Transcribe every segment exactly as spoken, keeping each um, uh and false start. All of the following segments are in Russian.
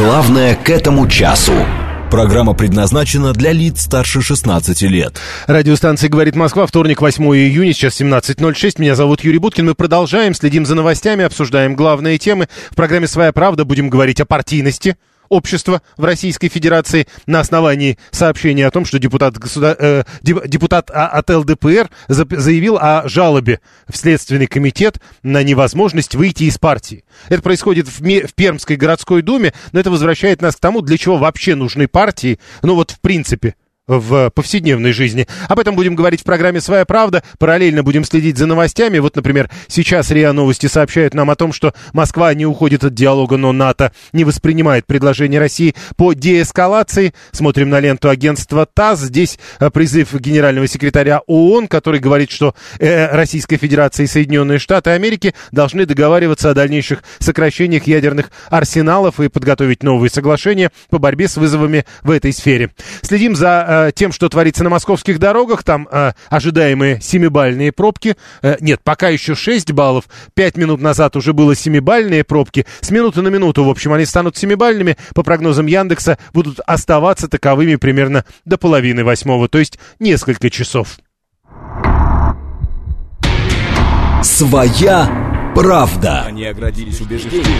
Главное к этому часу. Программа предназначена для лиц старше шестнадцати лет. Радиостанция «Говорит Москва», вторник, восьмое июня, сейчас семнадцать ноль шесть. Меня зовут Юрий Буткин. Мы продолжаем, следим за новостями, обсуждаем главные темы. В программе «Своя правда» будем говорить о партийности общества в Российской Федерации на основании сообщения о том, что депутат, государ... э, депутат от эл дэ пэ эр заявил о жалобе в Следственный комитет на невозможность выйти из партии. Это происходит в, Ме... в Пермской городской думе, но это возвращает нас к тому, для чего вообще нужны партии, ну вот в принципе, в повседневной жизни. Об этом будем говорить в программе «Своя правда». Параллельно будем следить за новостями. Вот, например, сейчас РИА Новости сообщают нам о том, что Москва не уходит от диалога, но НАТО не воспринимает предложение России по деэскалации. Смотрим на ленту агентства ТАСС. Здесь призыв генерального секретаря ООН, который говорит, что Российская Федерация и Соединенные Штаты Америки должны договариваться о дальнейших сокращениях ядерных арсеналов и подготовить новые соглашения по борьбе с вызовами в этой сфере. Следим за тем, что творится на московских дорогах. Там э, ожидаемые семибальные пробки. Э, нет, пока еще шесть баллов. Пять минут назад уже было семибальные пробки. С минуты на минуту, в общем, они станут семибальными. По прогнозам Яндекса, будут оставаться таковыми примерно до половины восьмого, то есть несколько часов. Своя правда. Они оградились убеждением.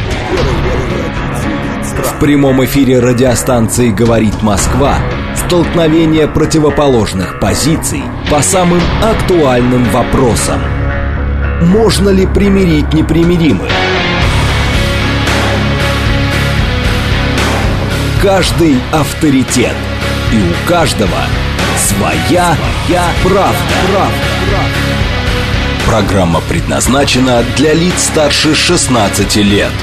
В прямом эфире радиостанции «Говорит Москва» столкновение противоположных позиций по самым актуальным вопросам. Можно ли примирить непримиримых? Каждый авторитет, и у каждого своя, своя правда. правда. Программа предназначена для лиц старше шестнадцати лет.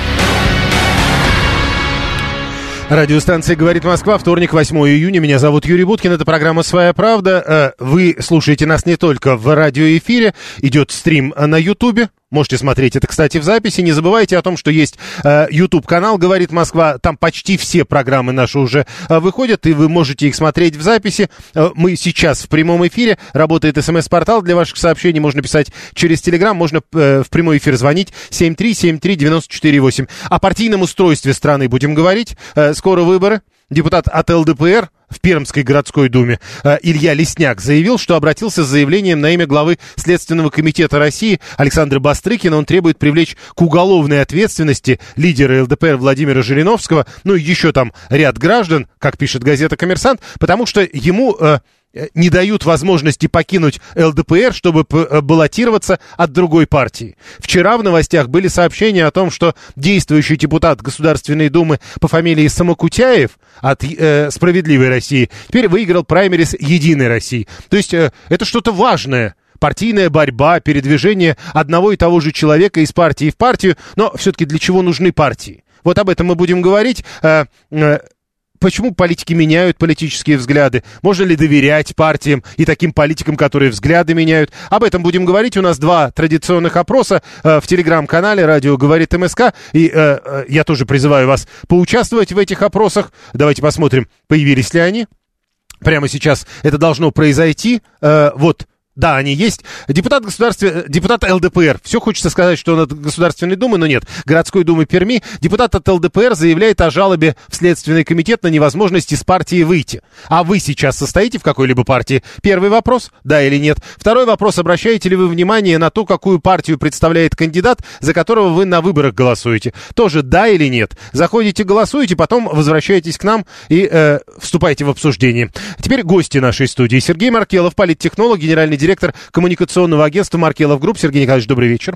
Радиостанция «Говорит Москва», вторник, восьмое июня. Меня зовут Юрий Буткин. Это программа «Своя правда». Вы слушаете нас не только в радиоэфире. Идет стрим на Ютубе. Можете смотреть это, кстати, в записи. Не забывайте о том, что есть э, YouTube-канал «Говорит Москва». Там почти все программы наши уже э, выходят, и вы можете их смотреть в записи. Э, мы сейчас в прямом эфире. Работает СМС-портал для ваших сообщений. Можно писать через Телеграм, можно э, в прямой эфир звонить. семь три семь три девять четыре восемь. О партийном устройстве страны будем говорить. Э, скоро выборы. Депутат от эл дэ пэ эр в Пермской городской думе э, Илья Лесняк заявил, что обратился с заявлением на имя главы Следственного комитета России Александра Бастрыкина. Он требует привлечь к уголовной ответственности лидера эл дэ пэ эр Владимира Жириновского, ну и еще там ряд граждан, как пишет газета «Коммерсант», потому что ему э, не дают возможности покинуть эл дэ пэ эр, чтобы баллотироваться от другой партии. Вчера в новостях были сообщения о том, что действующий депутат Государственной Думы по фамилии Самокутяев от э, «Справедливой России» теперь выиграл праймерис «Единой России». То есть э, это что-то важное. Партийная борьба, передвижение одного и того же человека из партии в партию. Но все-таки для чего нужны партии? Вот об этом мы будем говорить. Э, э, Почему политики меняют политические взгляды? Можно ли доверять партиям и таким политикам, которые взгляды меняют? Об этом будем говорить. У нас два традиционных опроса э, в телеграм-канале «Радио говорит МСК». И э, э, я тоже призываю вас поучаствовать в этих опросах. Давайте посмотрим, появились ли они. Прямо сейчас это должно произойти. Э, вот. Да, они есть. Депутат, государстве... депутат эл дэ пэ эр. Все хочется сказать, что он от Государственной Думы, но нет. Городской Думы Перми. Депутат от эл дэ пэ эр заявляет о жалобе в Следственный комитет на невозможность из партии выйти. А вы сейчас состоите в какой-либо партии? Первый вопрос, да или нет. Второй вопрос, обращаете ли вы внимание на то, какую партию представляет кандидат, за которого вы на выборах голосуете? Тоже да или нет. Заходите, голосуете, потом возвращаетесь к нам и э, вступайте в обсуждение. Теперь гости нашей студии. Сергей Маркелов, политтехнолог, генеральный директор директор коммуникационного агентства «Маркелов Групп». Сергей Николаевич, добрый вечер.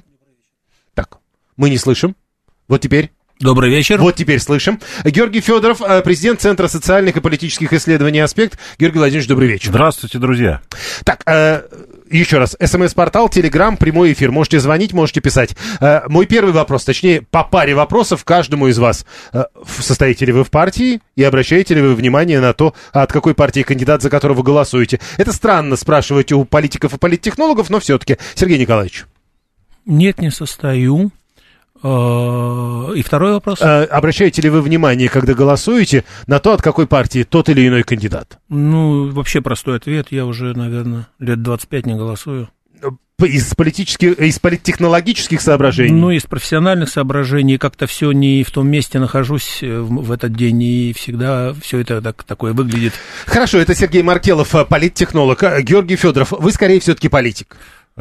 Так, мы не слышим. Вот теперь. Добрый вечер. Вот теперь слышим. Георгий Федоров, президент Центра социальных и политических исследований «Аспект». Георгий Владимирович, добрый вечер. Здравствуйте, друзья. Так, э, еще раз. СМС-портал, Телеграм, прямой эфир. Можете звонить, можете писать. Э, мой первый вопрос, точнее, по паре вопросов каждому из вас. Э, состоите ли вы в партии и обращаете ли вы внимание на то, от какой партии кандидат, за которого вы голосуете? Это странно спрашивать у политиков и политтехнологов, но все-таки. Сергей Николаевич. Нет, не состою. И второй вопрос. Обращаете ли вы внимание, когда голосуете, на то, от какой партии тот или иной кандидат? Ну, вообще простой ответ. Я уже, наверное, лет двадцать пять не голосую. из политических, из политтехнологических соображений? Ну, из профессиональных соображений. Как-то все не в том месте нахожусь в, в этот день, и всегда все это так, такое выглядит. Хорошо, это Сергей Маркелов, политтехнолог. Георгий Федоров, вы скорее все-таки политик.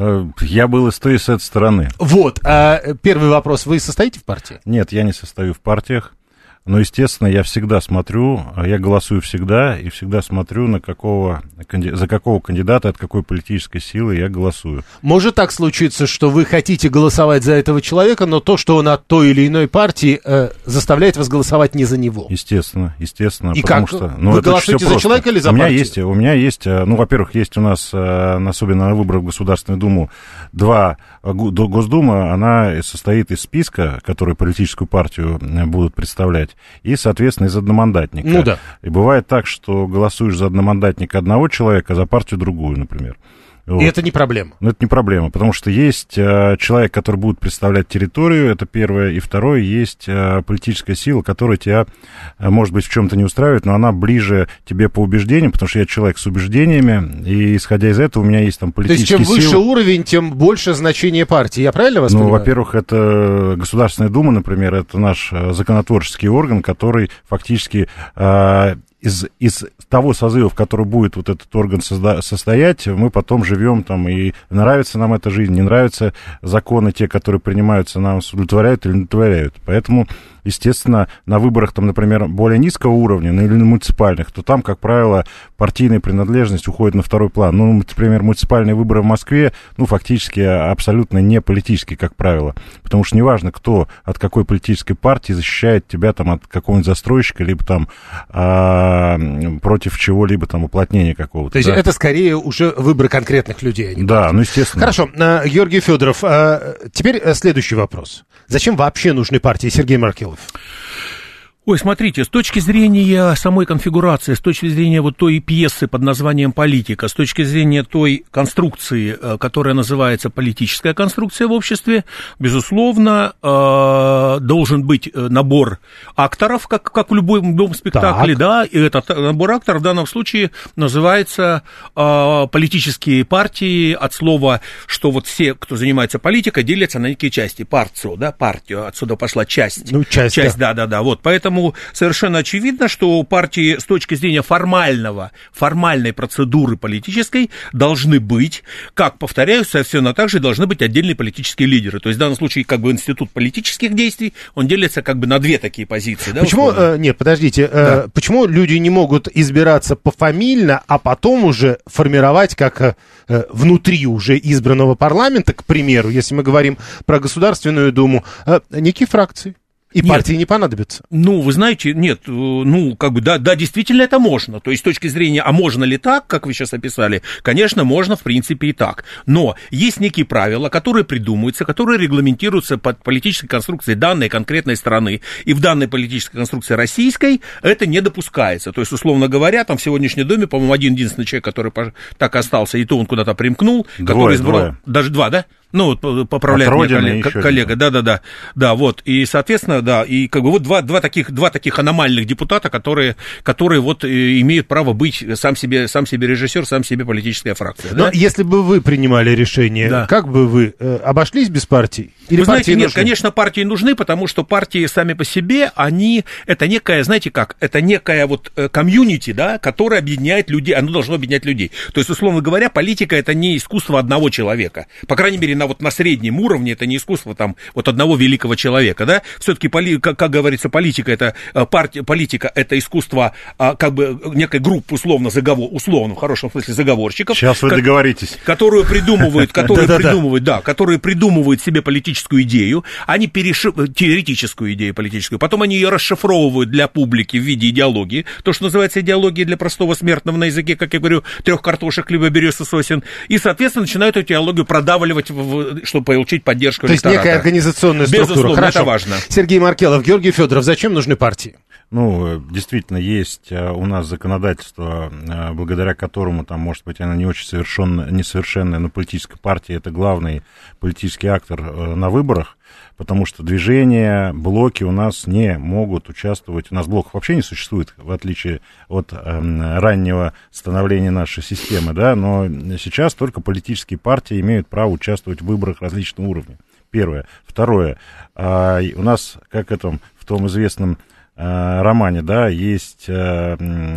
Я был и с той, и с этой стороны. Вот, а первый вопрос, вы состоите в партии? Нет, я не состою в партиях. Но, естественно, я всегда смотрю, я голосую всегда, и всегда смотрю, на какого, за какого кандидата, от какой политической силы я голосую. Может так случиться, что вы хотите голосовать за этого человека, но то, что он от той или иной партии, э, заставляет вас голосовать не за него? Естественно, естественно. И потому как? что, ну, вы голосуете за человека или за у меня партию? Есть, у меня есть, ну, во-первых, есть у нас, особенно на выборах в Государственную Думу, два Госдума, она состоит из списка, который политическую партию будут представлять, и, соответственно, из одномандатника. Ну да. И бывает так, что голосуешь за одномандатника одного человека, а за партию другую, например. Вот. И это не проблема? Ну, это не проблема, потому что есть э, человек, который будет представлять территорию, это первое, и второе, есть э, политическая сила, которая тебя, э, может быть, в чем-то не устраивает, но она ближе тебе по убеждениям, потому что я человек с убеждениями, и, исходя из этого, у меня есть там политические силы. То есть, чем выше уровень, тем больше значение партии, я правильно вас ну, понимаю? Ну, во-первых, это Государственная Дума, например, это наш законотворческий орган, который фактически... Э, Из, из того созыва, в который будет вот этот орган созда- состоять, мы потом живем там, и нравится нам эта жизнь, не нравятся законы, те, которые принимаются, нам удовлетворяют или не удовлетворяют. Поэтому, естественно, на выборах, там, например, более низкого уровня, ну, или на муниципальных, то там, как правило, партийная принадлежность уходит на второй план. Ну, например, муниципальные выборы в Москве, ну, фактически абсолютно не политические, как правило. Потому что неважно, кто от какой политической партии защищает тебя там от какого-нибудь застройщика, либо там... А- против чего-либо там уплотнения какого-то. То есть да. Это скорее уже выборы конкретных людей. А да, ну естественно. Хорошо, Георгий Федоров, теперь следующий вопрос. Зачем вообще нужны партии, Сергей Маркелов? Ой, смотрите, с точки зрения самой конфигурации, с точки зрения вот той пьесы под названием «Политика», с точки зрения той конструкции, которая называется политическая конструкция в обществе, безусловно, должен быть набор акторов, как, как в любом, любом спектакле, так. Да, и этот набор акторов в данном случае называется политические партии, от слова, что вот все, кто занимается политикой, делятся на некие части, партию, да, партию, отсюда пошла часть. Ну, часть, часть да. да, да, да, вот, поэтому Поэтому совершенно очевидно, что партии с точки зрения формального, формальной процедуры политической должны быть, как, повторяю, совершенно так же должны быть отдельные политические лидеры. То есть в данном случае как бы институт политических действий, он делится как бы на две такие позиции. Да, почему, э, нет, подождите, э, да. почему люди не могут избираться пофамильно, а потом уже формировать как э, внутри уже избранного парламента, к примеру, если мы говорим про Государственную Думу, э, некие фракции? И нет, партии не понадобится. Ну, вы знаете, нет, ну, как бы, да, да, действительно это можно. То есть, с точки зрения, а можно ли так, как вы сейчас описали, конечно, можно, в принципе, и так. Но есть некие правила, которые придумываются, которые регламентируются под политической конструкцией данной конкретной страны. И в данной политической конструкции российской это не допускается. То есть, условно говоря, там в сегодняшнем доме, по-моему, один-единственный человек, который так остался, и то он куда-то примкнул. Двое, который избрал, двое. Даже два, да? Ну, вот поправляет меня коллега, коллега, да-да-да, да, вот, и, соответственно, да, и как бы вот два, два, таких, два таких аномальных депутата, которые, которые вот имеют право быть сам себе, сам себе режиссер, сам себе политическая фракция, да? Но если бы вы принимали решение, да. Как бы вы э, обошлись без партий? Или вы знаете, партии нет, нужны? Конечно, партии нужны, потому что партии сами по себе, они, это некая, знаете как, это некая вот комьюнити, да, которая объединяет людей, оно должно объединять людей. То есть, условно говоря, политика это не искусство одного человека, по крайней мере, на, вот, на среднем уровне, это не искусство там вот одного великого человека, да, все-таки, как, как говорится, политика это, партия, политика это искусство как бы некой группы, условно, заговор, условно, в хорошем смысле, заговорщиков. Сейчас вы ко- договоритесь. Которые придумывают, которые придумывают, да, которые придумывают себе политическую идею, они перешивают, теоретическую идею политическую, потом они ее расшифровывают для публики в виде идеологии, то, что называется идеологией для простого смертного на языке, как я говорю, трех картошек, либо берез и сосен, и, соответственно, начинают эту идеологию продавливать, в, чтобы получить поддержку электората. То есть некая организационная структура. Безусловно, Хорошо. Это важно. Сергей Маркелов, Георгий Федоров, зачем нужны партии? Ну, действительно, есть у нас законодательство, благодаря которому, там, может быть, оно не очень совершенно, несовершенное, но политическая партия – это главный политический актор на выборах. потому что движения, блоки у нас не могут участвовать. У нас блоков вообще не существует, в отличие от э, раннего становления нашей системы, да, но сейчас только политические партии имеют право участвовать в выборах различных уровней. Первое. Второе. Э, у нас, как это, в том известном э, романе, да, есть э,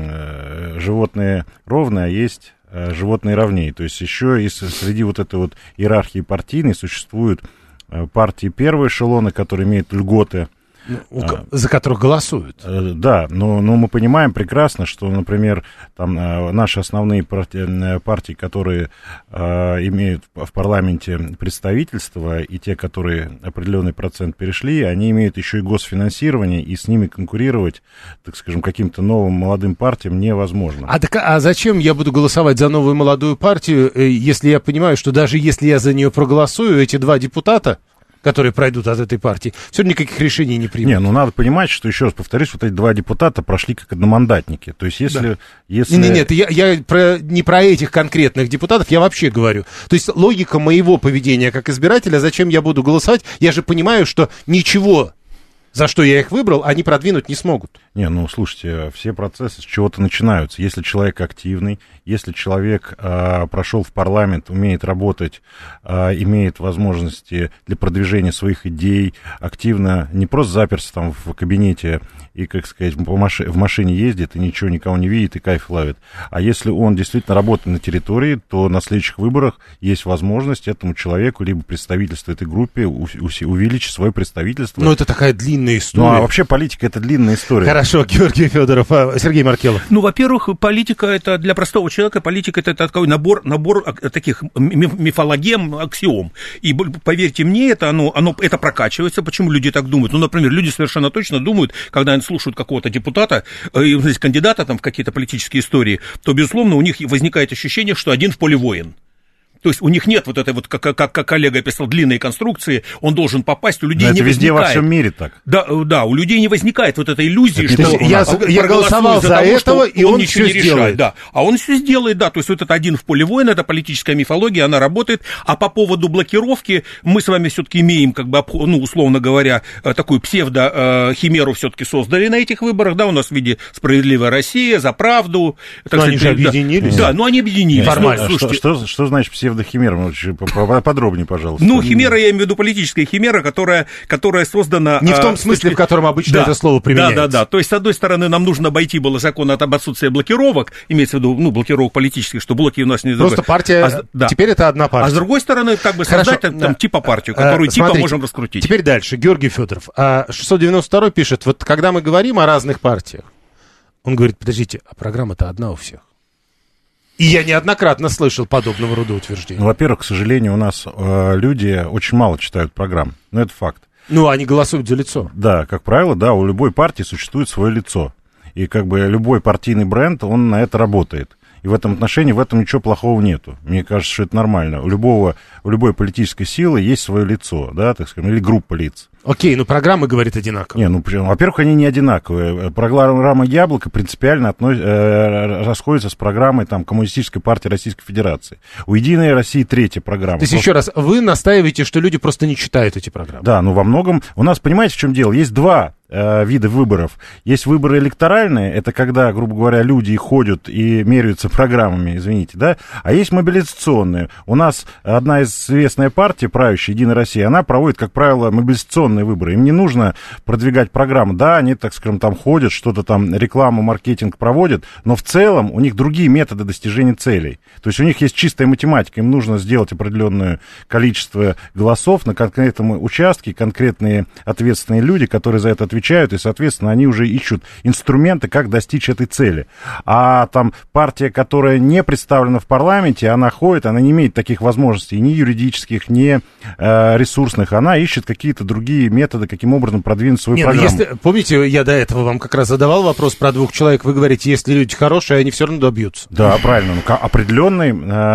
э, животные ровные, а есть животные равнее. То есть еще и среди вот этой вот иерархии партийной существуют партии первого эшелона, которые имеют льготы, а, за которых голосуют. Да, но, но мы понимаем прекрасно, что, например, там наши основные партии, партии которые а, имеют в парламенте представительство, и те, которые определенный процент перешли, они имеют еще и госфинансирование, и с ними конкурировать, так скажем, каким-то новым молодым партиям невозможно. А, так, а зачем я буду голосовать за новую молодую партию, если я понимаю, что даже если я за нее проголосую, эти два депутата, которые пройдут от этой партии, все равно никаких решений не примут. Не, ну надо понимать, что, еще раз повторюсь, вот эти два депутата прошли как одномандатники. То есть если... Да. если... Нет, нет, я, я про, не про этих конкретных депутатов, я вообще говорю. То есть логика моего поведения как избирателя, зачем я буду голосовать, я же понимаю, что ничего, за что я их выбрал, они продвинуть не смогут. Не, ну, слушайте, все процессы с чего-то начинаются. Если человек активный, если человек э, прошел в парламент, умеет работать, э, имеет возможности для продвижения своих идей, активно, не просто заперся там в кабинете и, как сказать, по маши- в машине ездит и ничего никого не видит и кайф ловит. А если он действительно работает на территории, то на следующих выборах есть возможность этому человеку, либо представительство этой группе, у- у- увеличить свое представительство. Ну, это такая длинная история. Ну, а вообще политика — это длинная история. Хорошо, Георгий Федоров, а Сергей Маркелов. Ну, во-первых, политика это для простого человека, политика это такой набор, набор таких мифологем, аксиом. И поверьте мне, это, оно, оно, это прокачивается. Почему люди так думают? Ну, например, люди совершенно точно думают, когда они слушают какого-то депутата, э, кандидата там, в какие-то политические истории, то, безусловно, у них возникает ощущение, что один в поле воин. То есть у них нет вот этой вот, как, как, как коллега описал, длинной конструкции, он должен попасть, у людей Но не это везде возникает. во всем мире так. Да, да, у людей не возникает вот этой иллюзии, это что я, я голосовал за, за того, этого, и он, он все не сделает. Решает, да. А он все сделает, да, то есть вот это один в поле воина, это политическая мифология, она работает, а по поводу блокировки мы с вами все-таки имеем, как бы, ну, условно говоря, такую псевдо-химеру все-таки создали на этих выборах, да, у нас в виде «Справедливая Россия», «За правду». Так но сказать, они же объединились. Да, да, но они объединились. Формально. Ну, что, что, что значит псевдохимера? Подробнее, пожалуйста. Ну, химера, я имею в виду политическая химера, которая, которая создана... Не в том смысле, в котором обычно да, это слово применяется. Да, да, да. То есть, с одной стороны, нам нужно обойти было закон об отсутствии блокировок, имеется в виду, ну, блокировок политических, что блоки у нас не... Просто партия... А, да. Теперь это одна партия. А с другой стороны, как бы создать там, да. типа партию, которую а, типа смотрите, можем раскрутить. Теперь дальше. Георгий Федоров. шестьсот девяносто второй пишет, вот когда мы говорим о разных партиях, он говорит, подождите, а программа-то одна у всех. И я неоднократно слышал подобного рода утверждения. Ну, во-первых, к сожалению, у нас э, люди очень мало читают программ. Ну, это факт. Ну, они голосуют за лицо. Да, как правило, да, у любой партии существует свое лицо. И как бы любой партийный бренд, он на это работает. И в этом отношении, в этом ничего плохого нету. Мне кажется, что это нормально. У любого, у любой политической силы есть свое лицо, да, так скажем, или группа лиц. Окей, ну программы, говорит, одинаковые. Не, ну, во-первых, они не одинаковые. Программа «Яблоко» принципиально относ... э, расходится с программой там, Коммунистической партии Российской Федерации. У «Единой России» третья программа. То есть, просто... еще раз, вы настаиваете, что люди просто не читают эти программы? Да, ну во многом... У нас, понимаете, в чем дело? Есть два э, вида выборов. Есть выборы электоральные, это когда, грубо говоря, люди ходят и меряются программами, извините, да? А есть мобилизационные. У нас одна известная партия, правящая «Единая Россия», она проводит, как правило, мобилизационные выборы. Им не нужно продвигать программу. Да, они, так скажем, там ходят, что-то там, рекламу, маркетинг проводят, но в целом у них другие методы достижения целей. То есть у них есть чистая математика. Им нужно сделать определенное количество голосов на конкретном участке, конкретные ответственные люди, которые за это отвечают, и, соответственно, они уже ищут инструменты, как достичь этой цели. А там партия, которая не представлена в парламенте, она ходит, она не имеет таких возможностей ни юридических, ни э, ресурсных. Она ищет какие-то другие другие методы, каким образом продвинуть свою Нет, программу. Если, помните, я до этого вам как раз задавал вопрос про двух человек, вы говорите, если люди хорошие, они все равно добьются. Да, правильно. Ну, определенные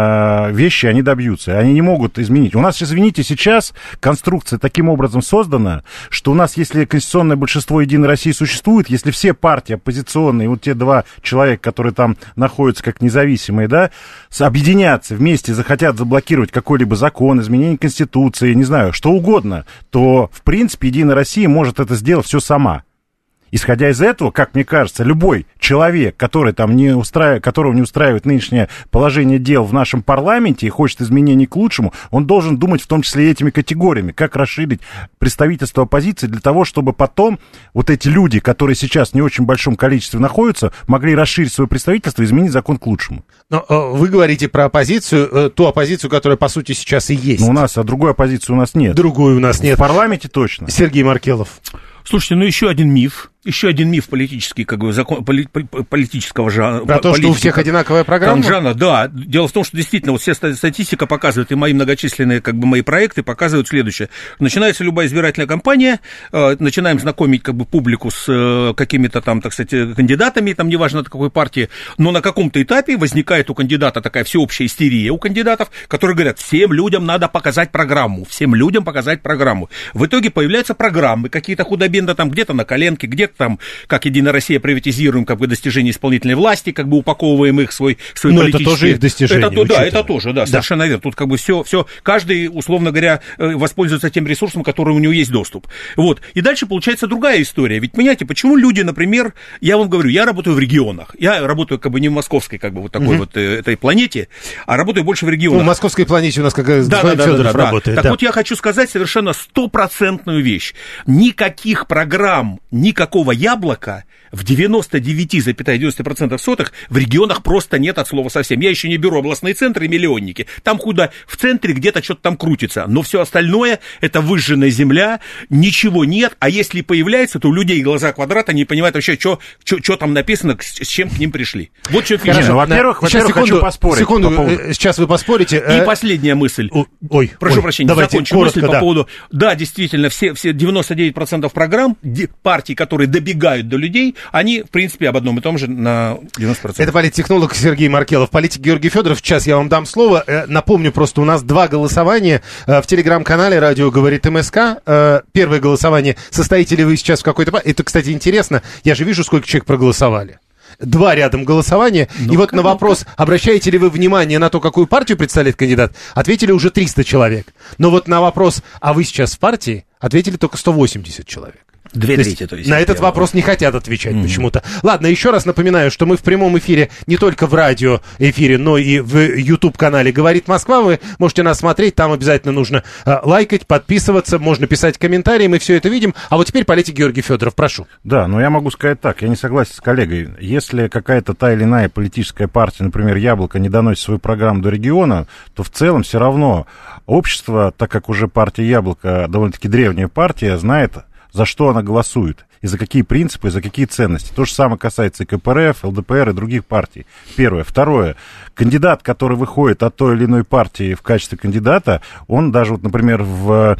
э, вещи они добьются, они не могут изменить. У нас, извините, сейчас конструкция таким образом создана, что у нас, если конституционное большинство Единой России существует, если все партии оппозиционные, вот те два человека, которые там находятся как независимые, да, объединятся вместе, захотят заблокировать какой-либо закон, изменение Конституции, не знаю, что угодно, то, в принципе, Единая Россия может это сделать все сама. Исходя из этого, как мне кажется, любой человек, который там не устраивает, которого не устраивает нынешнее положение дел в нашем парламенте и хочет изменений к лучшему, он должен думать в том числе и этими категориями, как расширить представительство оппозиции для того, чтобы потом вот эти люди, которые сейчас в не очень большом количестве находятся, могли расширить свое представительство и изменить закон к лучшему. Но вы говорите про оппозицию, ту оппозицию, которая, по сути, сейчас и есть. Но у нас, а другой оппозиции у нас нет. Другой у нас нет. В парламенте точно. Сергей Маркелов. Слушайте, ну еще один миф, еще один миф политический, как бы, закон, поли, политического жанра. Про то, что у всех одинаковая программа? Жанра, да. Дело в том, что действительно, вот вся статистика показывает, и мои многочисленные, как бы, мои проекты показывают следующее. Начинается любая избирательная кампания, э, начинаем знакомить, как бы, публику с э, какими-то там, так сказать, кандидатами, там, неважно от какой партии, но на каком-то этапе возникает у кандидата такая всеобщая истерия у кандидатов, которые говорят, всем людям надо показать программу, всем людям показать программу. В итоге появляются программы, какие-то худо-бедно там где-то на коленке, где-то там, как Единая Россия, приватизируем, как бы, достижения исполнительной власти, как бы упаковываем их в свой, в свой но политический... это тоже их достижение. Это, да, это тоже, да, да, совершенно верно. Тут как бы все, все, каждый, условно говоря, воспользуется тем ресурсом, который у него есть доступ. Вот. И дальше получается другая история. Ведь, понимаете, почему люди, например, я вам говорю, я работаю в регионах, я работаю как бы не в московской, как бы, вот такой угу. вот этой планете, а работаю больше в регионах. Ну, в московской планете у нас как раз да, да, да, Федоров да, да, работает. Так да. вот, я хочу сказать совершенно стопроцентную вещь. Никаких программ, никакого яблока в девяносто девять целых девяносто девять процентов сотых в регионах просто нет от слова совсем. Я еще не беру областные центры и миллионники. Там худо в центре где-то что-то там крутится. Но все остальное это выжженная земля, ничего нет. А если появляется, то у людей глаза квадрата, не понимают вообще, что там написано, с чем к ним пришли. Вот что фишка. Ну, во-первых, Сейчас, во-первых секунду, хочу поспорить. Секунду, по поводу... сейчас вы поспорите. И последняя мысль. Ой, Прошу ой, прощения, давайте, закончу коротко, мысль по да. поводу... Да, действительно, все, все девяносто девять процентов программ, партий, которые добегают до людей, они, в принципе, об одном и том же на девяносто процентов. Это политтехнолог Сергей Маркелов, политик Георгий Федоров. Сейчас я вам дам слово. Напомню, просто у нас два голосования в телеграм-канале «Радио говорит МСК». Первое голосование. Состоите ли вы сейчас в какой-то... Это, кстати, интересно. Я же вижу, сколько человек проголосовали. Два рядом голосования. Ну, и вот на вопрос, обращаете ли вы внимание на то, какую партию представляет кандидат, ответили уже триста человек. Но вот на вопрос, а вы сейчас в партии, ответили только сто восемьдесят человек. Две то трети, то есть. На этот вопрос не хотят отвечать mm-hmm. почему-то. Ладно, еще раз напоминаю, что мы в прямом эфире не только в радиоэфире, но и в YouTube-канале «Говорит Москва». Вы можете нас смотреть, там обязательно нужно э, лайкать, подписываться, можно писать комментарии, мы все это видим. А вот теперь политик Георгий Федоров, прошу. Да, но я могу сказать так, я не согласен с коллегой. Если какая-то та или иная политическая партия, например, «Яблоко», не доносит свою программу до региона, то в целом все равно общество, так как уже партия «Яблоко» довольно-таки древняя партия, знает, за что она голосует, и за какие принципы, и за какие ценности. То же самое касается и КПРФ, ЛДПР и других партий. Первое. Второе. Кандидат, который выходит от той или иной партии в качестве кандидата, он даже, вот, например, в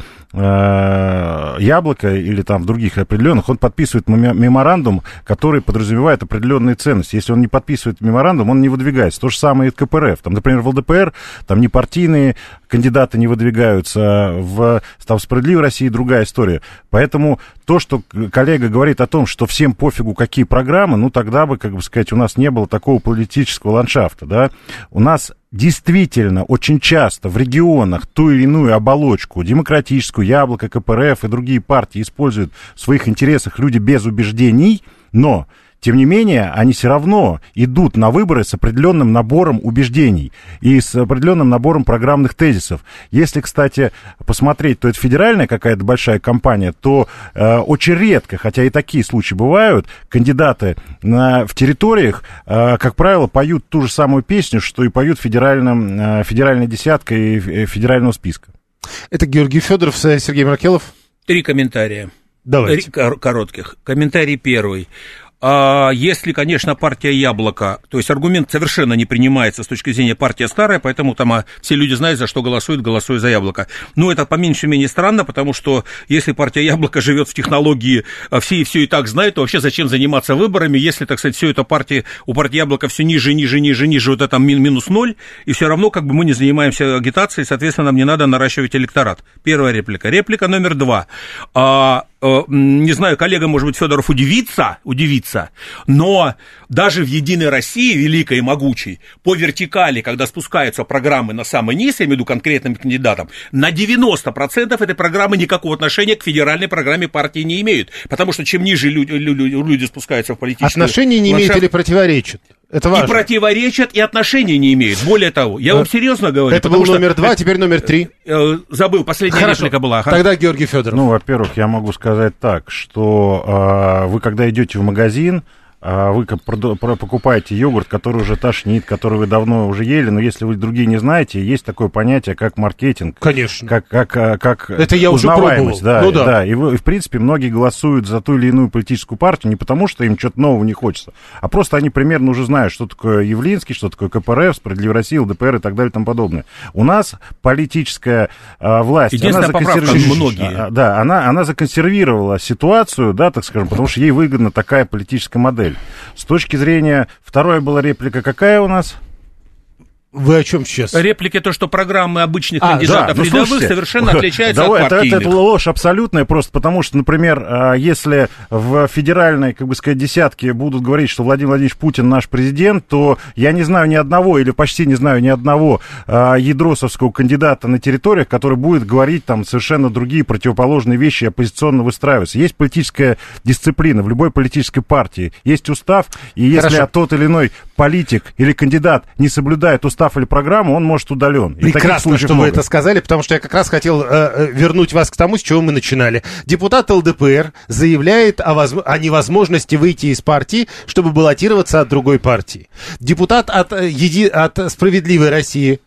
э, «Яблоко» или там в других определенных, он подписывает меморандум, который подразумевает определенные ценности. Если он не подписывает меморандум, он не выдвигается. То же самое и КПРФ. Там, например, в ЛДПР там непартийные кандидаты не выдвигаются, в там, «Справедливой России» другая история. Поэтому то, что коллега говорит о том, что всем пофигу, какие программы, ну, тогда бы, как бы сказать, у нас не было такого политического ландшафта, да. У нас действительно очень часто в регионах ту или иную оболочку, демократическую, «Яблоко», КПРФ и другие партии используют в своих интересах люди без убеждений, но... Тем не менее, они все равно идут на выборы с определенным набором убеждений и с определенным набором программных тезисов. Если, кстати, посмотреть, то это федеральная какая-то большая кампания, то э, очень редко, хотя и такие случаи бывают, кандидаты на, в территориях, э, как правило, поют ту же самую песню, что и поют федеральным, э, федеральная десятка и э, федерального списка. Это Георгий Федоров, Сергей Маркелов. Три комментария. Давайте. Три коротких. Комментарий первый. Если, конечно, партия «Яблоко», то есть аргумент совершенно не принимается с точки зрения партия старая, поэтому там все люди знают, за что голосуют, голосуя за «Яблоко». Но это по меньшей мере странно, потому что если партия «Яблоко» живет в технологии, все и все и так знают, то вообще зачем заниматься выборами, если, так сказать, все это партия, у партии «Яблоко» все ниже, ниже, ниже, ниже, вот это минус ноль, и все равно как бы мы не занимаемся агитацией, соответственно, нам не надо наращивать электорат. Первая реплика. Реплика номер два. Не знаю, коллега, может быть, Федоров удивится, удивится, но даже в «Единой России», великой и могучей, по вертикали, когда спускаются программы на самый низ, я имею в виду конкретным кандидатам, на девяносто процентов этой программы никакого отношения к федеральной программе партии не имеют, потому что чем ниже люди, люди, люди спускаются в политическую... Отношения не имеют или противоречат? Это важно. И противоречат, и отношения не имеют. Более того, я вам серьезно говорю. Это был номер два, а теперь номер три. Забыл, последняя Хорошо. реплика была. Тогда Георгий Федоров. Ну, во-первых, я могу сказать так, что э, вы, когда идете в магазин, э, вы покупаете йогурт, который уже тошнит, который вы давно уже ели, но если вы другие не знаете, есть такое понятие, как маркетинг. Конечно. Как, как, как это я уже пробовал. Да, ну, да. да. И, вы, и, в принципе, многие голосуют за ту или иную политическую партию не потому, что им что-то нового не хочется, а просто они примерно уже знают, что такое Явлинский, что такое ка пэ эр эф, Справедливая Россия, эл дэ пэ эр и так далее и тому подобное. У нас политическая а, власть, она законсервировала, да, она, она законсервировала ситуацию, да, так скажем, потому что ей выгодна такая политическая модель. С точки зрения... Вторая была реплика какая у нас? Вы о чем сейчас? Реплики то, что программы обычных а, кандидатов да, ну, рядовых слушайте, совершенно отличаются давай, от партийных. Это, это ложь абсолютная, просто потому что, например, если в федеральной, как бы сказать, десятке будут говорить, что Владимир Владимирович Путин наш президент, то я не знаю ни одного, или почти не знаю ни одного ядросовского кандидата на территориях, который будет говорить там совершенно другие противоположные вещи и оппозиционно выстраиваться. Есть политическая дисциплина в любой политической партии, есть устав, и если Хорошо. тот или иной политик или кандидат не соблюдает устав или программу, он может удален. И прекрасно, что много. Вы это сказали, потому что я как раз хотел э, вернуть вас к тому, с чего мы начинали. Депутат эл дэ пэ эр заявляет о, воз... о невозможности выйти из партии, чтобы баллотироваться от другой партии. Депутат от, еди... от «Справедливой России»,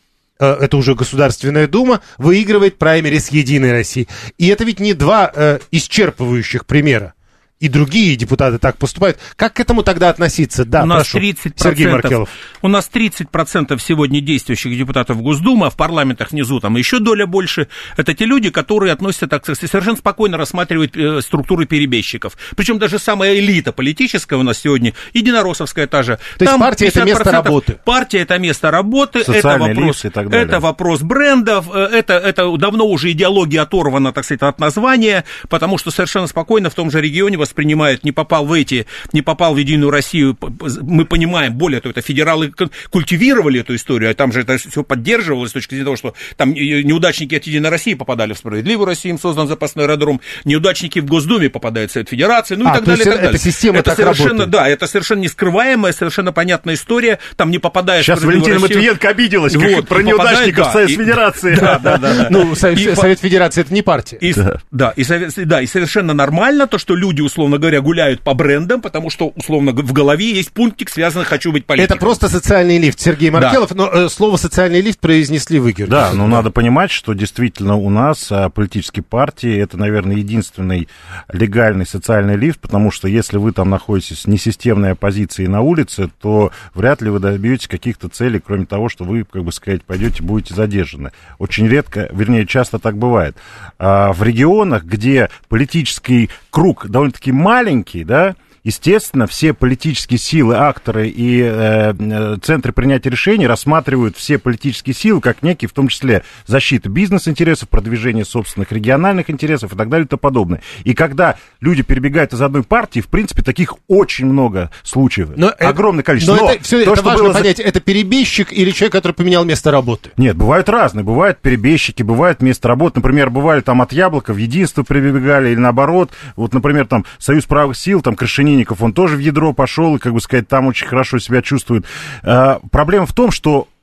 э, это уже Государственная Дума, выигрывает праймерис «Единой России». И это ведь не два э, исчерпывающих примера. И другие депутаты так поступают. Как к этому тогда относиться? Да, у нас прошу, тридцать процентов, Сергей Маркелов. У нас тридцать процентов сегодня действующих депутатов Госдумы, а в парламентах внизу там еще доля больше. Это те люди, которые относятся, так сказать, совершенно спокойно рассматривают э, структуры перебежчиков. Причем даже самая элита политическая у нас сегодня, единороссовская та же. То есть партия это место работы. Партия это место работы, это вопрос, и так далее. это вопрос брендов, это, это давно уже идеология оторвана, так сказать, от названия, потому что совершенно спокойно в том же регионе воспринимают, не попал в эти, не попал в Единую Россию, мы понимаем, более того, это федералы культивировали эту историю, а там же это все поддерживалось с точки зрения того, что там неудачники от Единой России попадали в Справедливую Россию, им создан запасной аэродром, неудачники в Госдуме попадают в Совет Федерации, ну и а, так далее, и так далее. Эта система это так совершенно, работает. Да, это совершенно нескрываемая, совершенно понятная история, там не попадая Сейчас в Справедливую Валентина Россию. Матвиенко обиделась, вот, как про неудачников да, Совет и, Федерации. Да, да, да. Ну, Совет, Совет Федерации это не партия. И, да, да, и, да, и совершенно нормально то, что люди, условно говоря, гуляют по брендам, потому что, условно, в голове есть пунктик, связанный «хочу быть политиком». Это просто социальный лифт, Сергей Маркелов, да. но э, слово «социальный лифт» произнесли вы, Георгий. Да, но надо понимать, что действительно у нас а, политические партии, это, наверное, единственный легальный социальный лифт, потому что если вы там находитесь в несистемной оппозиции на улице, то вряд ли вы добьетесь каких-то целей, кроме того, что вы, как бы сказать, пойдете, будете задержаны. Очень редко, вернее, часто так бывает. А в регионах, где политический круг довольно-таки маленький, да, естественно, все политические силы, акторы и э, центры принятия решений рассматривают все политические силы как некие, в том числе, защита бизнес-интересов, продвижение собственных региональных интересов и так далее и тому подобное. И когда люди перебегают из одной партии, в принципе, таких очень много случаев. Но огромное это, количество. Но, но это, все то, это что важно было... понять, это перебежчик или человек, который поменял место работы? Нет, бывают разные. Бывают перебежчики, бывают место работы. Например, бывали там от Яблока в Единство прибегали, или наоборот. Вот, например, там Союз правых сил, там Крашенинников, он тоже в ядро пошел, и, как бы сказать, там очень хорошо себя чувствует. А, проблема в том, что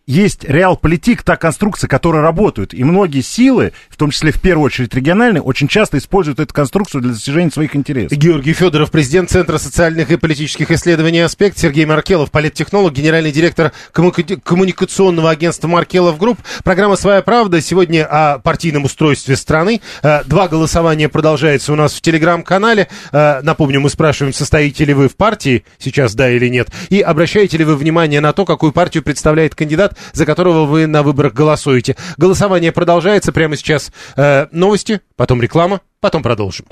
есть реалполитик, та конструкция, которая работает. И многие силы, в том числе в первую очередь региональные, очень часто используют эту конструкцию для достижения своих интересов. Георгий Федоров, президент Центра социальных и политических исследований «Аспект», Сергей Маркелов, политтехнолог, генеральный директор коммуни- коммуникационного агентства «Маркелов Групп». Программа «Своя правда» сегодня о партийном устройстве страны. Два голосования продолжается у нас в телеграм-канале. Напомню, мы спрашиваем, состоите ли вы в партии, сейчас да или нет, и обращаете ли вы внимание на то, какую партию представляет кандидат, за которого вы на выборах голосуете. Голосование продолжается. Прямо сейчас э, новости, потом реклама, потом продолжим.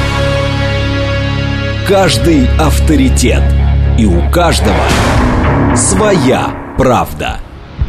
Каждый авторитет. И у каждого своя правда.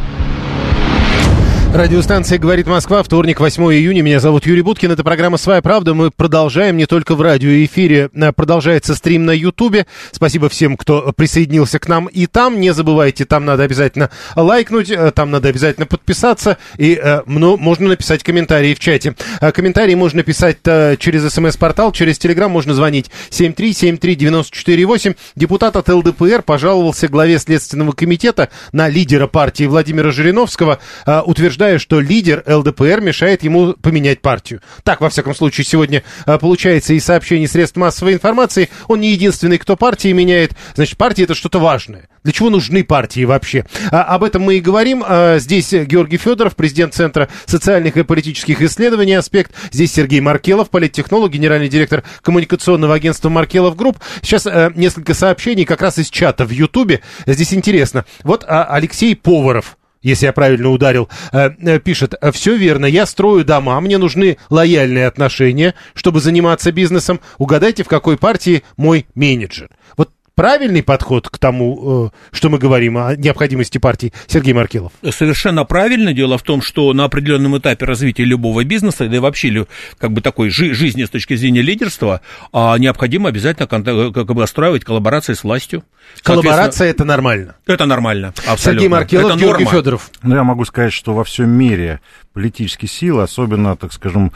Радиостанция «Говорит Москва», вторник, восьмое июня. Меня зовут Юрий Буткин. Это программа «Своя правда». Мы продолжаем не только в радиоэфире. Продолжается стрим на Ютубе. Спасибо всем, кто присоединился к нам и там. Не забывайте, там надо обязательно лайкнуть, там надо обязательно подписаться. И э, ну, можно написать комментарии в чате. А комментарии можно писать э, через СМС-портал, через Телеграм. Можно звонить семь три семь три девять четыре восемь. Депутат от эл дэ пэ эр пожаловался главе Следственного комитета на лидера партии Владимира Жириновского, э, утверждая, что лидер эл дэ пэ эр мешает ему поменять партию. Так, во всяком случае, сегодня а, получается из сообщений средств массовой информации. Он не единственный, кто партии меняет. Значит, партия — это что-то важное. Для чего нужны партии вообще? А, об этом мы и говорим. А, здесь Георгий Федоров, президент Центра социальных и политических исследований «Аспект». Здесь Сергей Маркелов, политтехнолог, генеральный директор коммуникационного агентства «Маркелов Групп». Сейчас а, несколько сообщений как раз из чата в Ютубе. Здесь интересно. Вот а, Алексей Поваров, если я правильно ударил, э, пишет: все верно, я строю дома, мне нужны лояльные отношения, чтобы заниматься бизнесом. Угадайте, в какой партии мой менеджер. Вот правильный подход к тому, что мы говорим о необходимости партии, Сергей Маркелов? Совершенно правильно. Дело в том, что на определенном этапе развития любого бизнеса, да и вообще как бы такой жи- жизни с точки зрения лидерства, необходимо обязательно кон- как бы устраивать коллаборации с властью. Коллаборация — это нормально? Это нормально, абсолютно. Сергей Маркелов, это Георгий норма. Федоров. Ну, я могу сказать, что во всем мире политические силы, особенно, так скажем,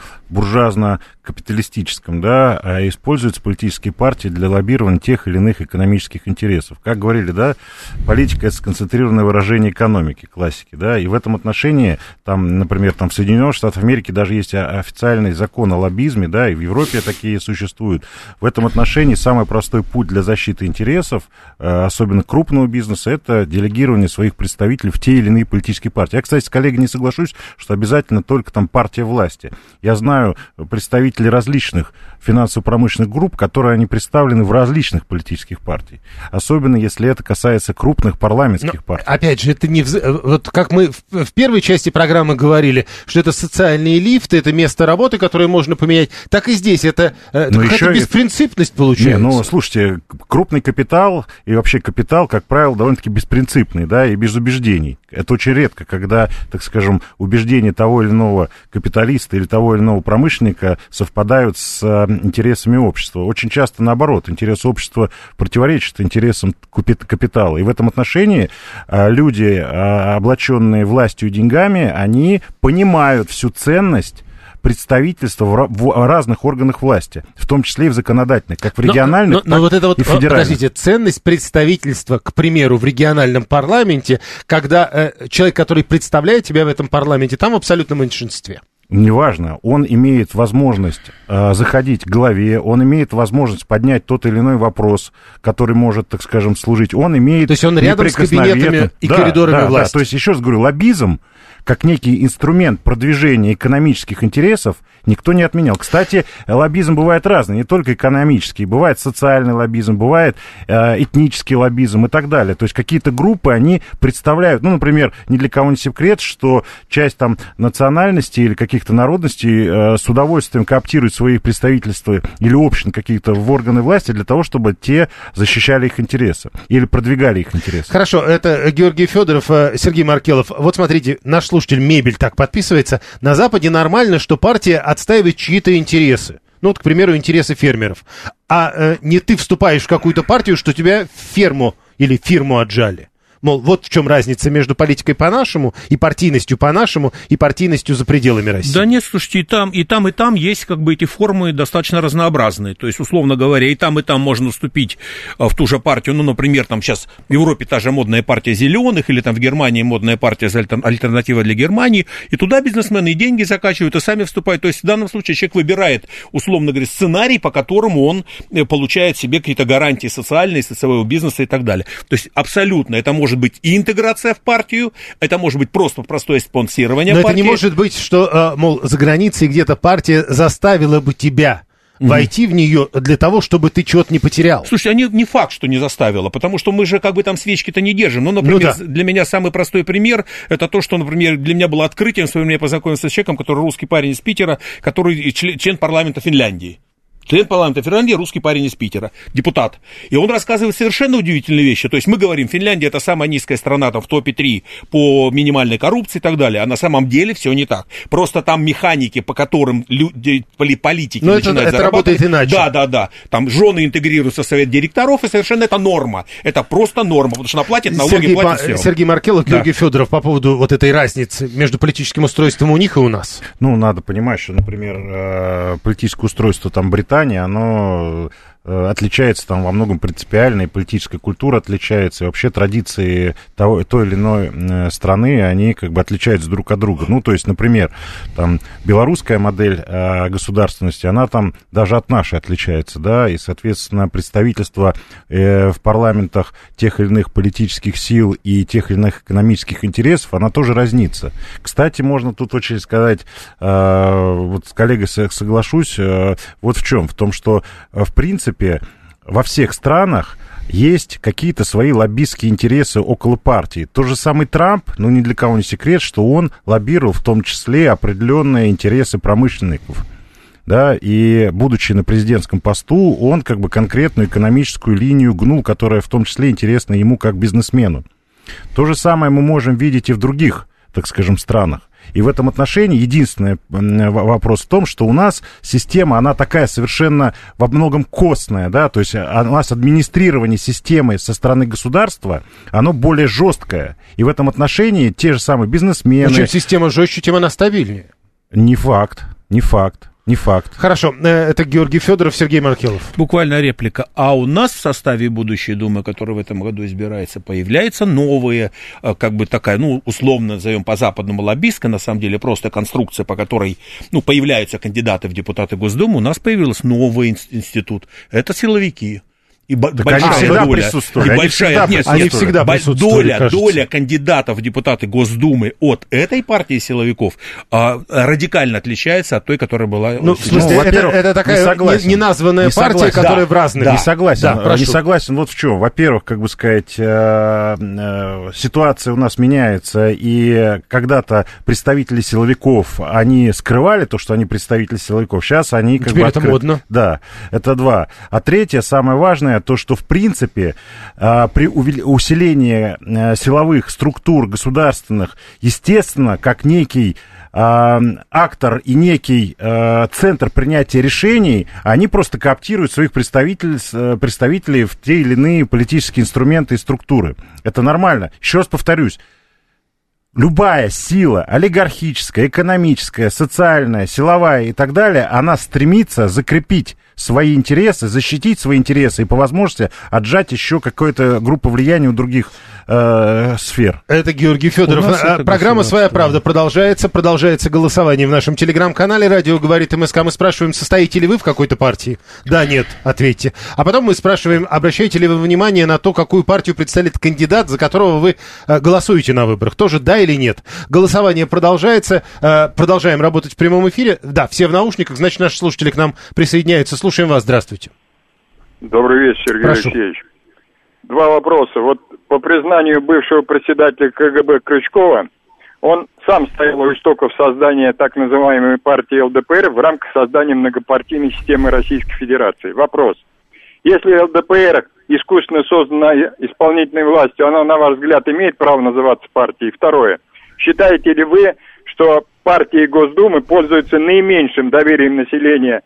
буржуазно-капиталистическом, да, используются политические партии для лоббирования тех или иных экономических интересов. Как говорили, да, политика — это сконцентрированное выражение экономики, классики, да, и в этом отношении, там, например, там в Соединенных Штатах Америки даже есть официальный закон о лоббизме, да, и в Европе такие существуют. В этом отношении самый простой путь для защиты интересов, особенно крупного бизнеса, это делегирование своих представителей в те или иные политические партии. Я, кстати, с коллегой не соглашусь, что обязательно только там партия власти. Я знаю представителей различных финансово-промышленных групп, которые они представлены в различных политических партиях. Особенно, если это касается крупных парламентских Но, партий. Опять же, это не... Вз... Вот как мы в, в первой части программы говорили, что это социальные лифты, это место работы, которое можно поменять, так и здесь это, это какая-то беспринципность получается. Не, ну, слушайте, крупный капитал и вообще капитал, как правило, довольно-таки беспринципный, да, и без убеждений. Это очень редко, когда, так скажем, убеждения того или иного капиталиста или того или иного промышленника совпадают с интересами общества. Очень часто наоборот, интересы общества противоречат интересам капитала. И в этом отношении люди, облаченные властью и деньгами, они понимают всю ценность представительства в, в разных органах власти, в том числе и в законодательных, как в региональных, но, но, но так вот это вот, и федеральных. Подождите, ценность представительства, к примеру, в региональном парламенте, когда э, человек, который представляет тебя в этом парламенте, там в абсолютном меньшинстве. Неважно, он имеет возможность э, заходить к главе, он имеет возможность поднять тот или иной вопрос, который может, так скажем, служить. Он имеет... То есть он рядом с кабинетами и да, коридорами да, власти. Да. То есть, еще раз говорю, лоббизм, как некий инструмент продвижения экономических интересов, никто не отменял. Кстати, лоббизм бывает разный, не только экономический. Бывает социальный лоббизм, бывает э, этнический лоббизм и так далее. То есть какие-то группы, они представляют, ну, например, ни для кого не секрет, что часть там национальностей или каких-то народностей э, с удовольствием кооптируют свои представительства или общин какие-то в органы власти для того, чтобы те защищали их интересы или продвигали их интересы. Хорошо, это Георгий Федоров, Сергей Маркелов. Вот смотрите, наш слушатель Мебель так подписывается. На Западе нормально, что партия отстаивает чьи-то интересы. Ну, вот, к примеру, интересы фермеров. А э, не ты вступаешь в какую-то партию, что тебя в ферму или фирму отжали. Мол, вот в чем разница между политикой по-нашему и партийностью по-нашему и партийностью за пределами России. Да нет, слушайте, и там, и там, и там есть как бы эти формы достаточно разнообразные. То есть, условно говоря, и там, и там можно вступить в ту же партию. Ну, например, там сейчас в Европе та же модная партия зеленых, или там в Германии модная партия альтернатива для Германии. И туда бизнесмены и деньги закачивают, и сами вступают. То есть, в данном случае человек выбирает, условно говоря, сценарий, по которому он получает себе какие-то гарантии социальные, социального бизнеса и так далее. То есть, абсолютно, это может быть и интеграция в партию, это может быть просто простое спонсирование Но партии. это не может быть, что, мол, за границей где-то партия заставила бы тебя mm-hmm. войти в нее для того, чтобы ты чего-то не потерял. Слушай, они не факт, что не заставила, потому что мы же как бы там свечки-то не держим. Ну, например, ну, да. для меня самый простой пример, это то, что, например, для меня было открытием, в свое время я познакомился с человеком, который русский парень из Питера, который член, член парламента Финляндии. Член парламента Финляндии, русский парень из Питера, депутат. И он рассказывает совершенно удивительные вещи. То есть мы говорим, Финляндия это самая низкая страна там, в топе три по минимальной коррупции и так далее. А на самом деле все не так. Просто там механики, по которым люди, политики Но начинают это, это работает иначе. Да, да, да. Там жены интегрируются в совет директоров, и совершенно это норма. Это просто норма, потому что она платит налоги, Сергей, платит по, все. Сергей Маркелов, да. Георгий Федоров по поводу вот этой разницы между политическим устройством у них и у нас. Ну, надо понимать, что, например, политическое устройство там Британии, оно отличается там во многом принципиально, и политическая культура отличается, и вообще традиции того, той или иной страны, они как бы отличаются друг от друга. Ну, то есть, например, там белорусская модель э, государственности, она там даже от нашей отличается, да, и, соответственно, представительство э, в парламентах тех или иных политических сил и тех или иных экономических интересов, она тоже разнится. Кстати, можно тут очень сказать, э, вот с коллегой соглашусь, э, вот в чем, в том, что, э, в принципе, во всех странах есть какие-то свои лоббистские интересы около партии. Тот же самый Трамп, ну, ни для кого не секрет, что он лоббировал в том числе определенные интересы промышленников. Да, и, будучи на президентском посту, он как бы конкретную экономическую линию гнул, которая в том числе интересна ему как бизнесмену. То же самое мы можем видеть и в других, так скажем, странах. И в этом отношении единственный вопрос в том, что у нас система, она такая совершенно во многом костная, да, то есть у нас администрирование системы со стороны государства, оно более жесткое. И в этом отношении те же самые бизнесмены... Но чем система жестче, тем она стабильнее. Не факт, не факт. Не факт. Хорошо, это Георгий Федоров, Сергей Маркелов. Буквально реплика. А у нас в составе будущей Думы, которая в этом году избирается, появляются новые, как бы такая, ну, условно назовем по-западному лоббистская, на самом деле просто конструкция, по которой, ну, появляются кандидаты в депутаты Госдумы. У нас появился новый институт. Это силовики. И так большая они всегда доля, присутствуют. И они большая, всегда нет, они нет, всегда бо- доля, кажется. доля кандидатов в депутаты Госдумы от этой партии силовиков а, радикально отличается от той, которая была... Ну, в смысле, ну, это, это такая не, не названная не партия, согласен. которая да, в разных... да. Не согласен, Да, не согласен. Вот в чем. Во-первых, как бы сказать, э, э, ситуация у нас меняется, и когда-то представители силовиков, они скрывали то, что они представители силовиков. Сейчас они как Теперь бы... это откры... модно. Да, это два. А третье, самое важное, то, что в принципе при усилении силовых структур государственных, естественно, как некий актор и некий центр принятия решений, они просто кооптируют своих представителей, представителей в те или иные политические инструменты и структуры. Это нормально. Еще раз повторюсь. Любая сила, олигархическая, экономическая, социальная, силовая и так далее, она стремится закрепить свои интересы, защитить свои интересы и по возможности отжать еще какую-то группу влияния у других э, сфер. Это Георгий Федоров. Программа «Своя правда» продолжается. Продолжается голосование в нашем телеграм-канале. Радио говорит МСК. Мы спрашиваем, состоите ли вы в какой-то партии? Да, нет, ответьте. А потом мы спрашиваем, обращаете ли вы внимание на то, какую партию представляет кандидат, за которого вы э, голосуете на выборах. Тоже да или нет? Голосование продолжается. Э, продолжаем работать в прямом эфире. Да, все в наушниках. Значит, наши слушатели к нам присоединяются. Слушаем вас. Здравствуйте. Добрый вечер, Сергей Прошу. Алексеевич. Два вопроса. Вот по признанию бывшего председателя КГБ Крючкова, он сам стоял у истоков создания так называемой партии ЛДПР в рамках создания многопартийной системы Российской Федерации. Вопрос. Если ЛДПР искусственно создана исполнительной властью, она, на ваш взгляд, имеет право называться партией? Второе. Считаете ли вы, что партии Госдумы пользуются наименьшим доверием населения